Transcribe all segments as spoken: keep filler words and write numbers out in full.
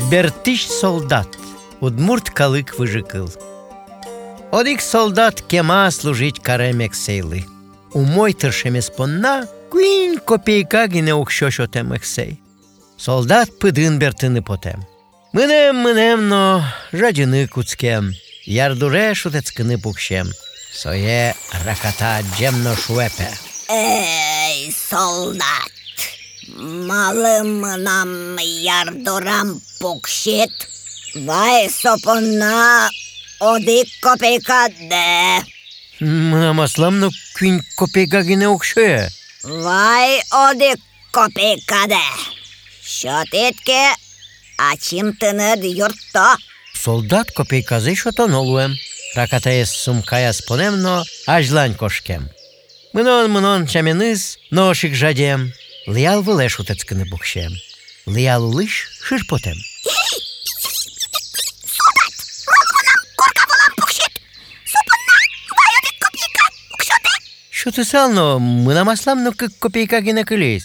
Бертыш солдат, удмурт калык выжикыл. Одик солдат кема служить каремек сейлы. Умой тыршемес понна, куин копейка гине укшошо темексей. Солдат пыдын бертыны потем. Мынем, мынем, но жадины куцкем. Ярдуре шутецкыны пукшем. Сое раката джемно шуепе. Эй, солдат! Малым нам ярдурам пукшит. Вай сопонна одик копейка де. Мынам асламно куин копейка гине укшое. Вай одик копейка де. Шотитке ачим тыныр юртто. Солдат копейказы шотонолуем. Ракатаес сумкаяс понемно ажлань кошкем. Мынон, мынон чаменыз ношик жадем. Лиял выле шутецкыны букшем. Лиял улыш ширпотем. Солдат! Малмонам корка волам пукшит. Супынна вай одик копейка укшоте. Шо ты сално, мынам асламно кык копейка гине кылез.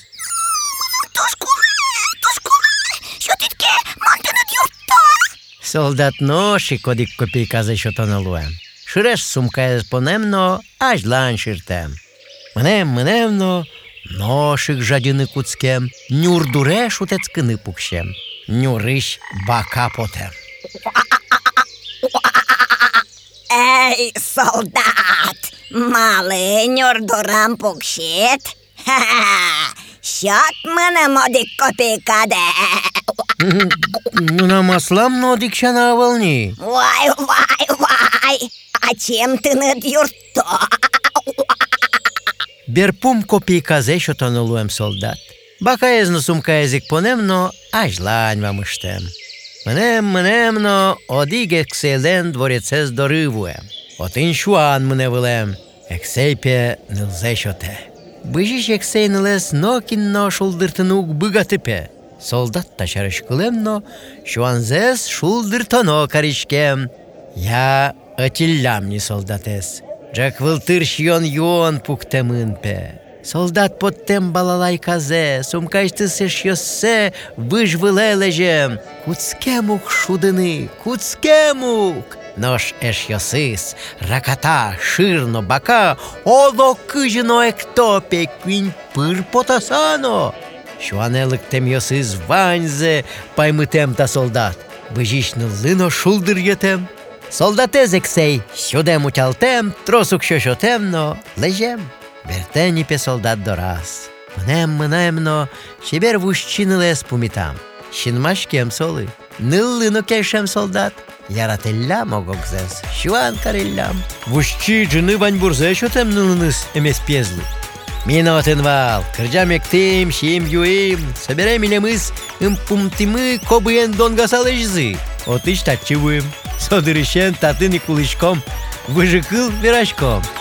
Шотитке мантыныр юртто. Солдат ношик одик копейказы шотонолуем. Ширеш сумкаяс понемно ажлань ширтем. Мынем, мынемно ношик жадины куцкем. Нюрдуре шутецкыны пукшем. Нюрыш бака потем. Эй, солдат! Малый нюрдурам пукшит. Ха-ха! Шот мынам одик копейка де. Мынам асламно одик шана волни. Вай, вай, вай! Ачим тыныр юртто. Берпум копейказы шотонолуем солдат. Бакаезно сумкаязик понемно ажлань вам иштем. Мынем, мынемно одик екселен дворецез дорывуем. Отын шуан мыне вылем. Ексейпе нылзе шоте. Быжиш ексей нылес нокинно шулдыртынук быгатыпе. Солдат ташарыш кылемно шуанзес шулдыртоно каришкем. Я атиллямни солдатес. Джак вылтыр шион юон пуктемынпе. Солдат поттем балалай казе, сумкаштысы шьосе выж вылележем. Куцкемук шудыны, куцкемук. Нож эшьосыс, раката, ширно бака, оло кыжино эктопе, квинь пыр потасано. Шуанелыктем йосыз ваньзе, паймытем та солдат. Быжишны лыно шулдыр етем. Солдатез ексей, сюдем утялтем, тросук шошотемно, лежем. Бертеніпе солдат дораз. Мнем, мнемно, шебер вущинылес пумитам. Шинмашкем соли, ныллыно кешем солдат. Ярателлам огокзес, шуан кареллам. Вущи джыны ваньбурзе шотем нылыныс эмес пезлы. Минотын вал, кырджам ектим, шим юим, соберем илемыз, ымпумтимы кобыен донгасалыжзы. Отыш татчывуем, содырышен татын и кулышком, выжыкыл вирашком.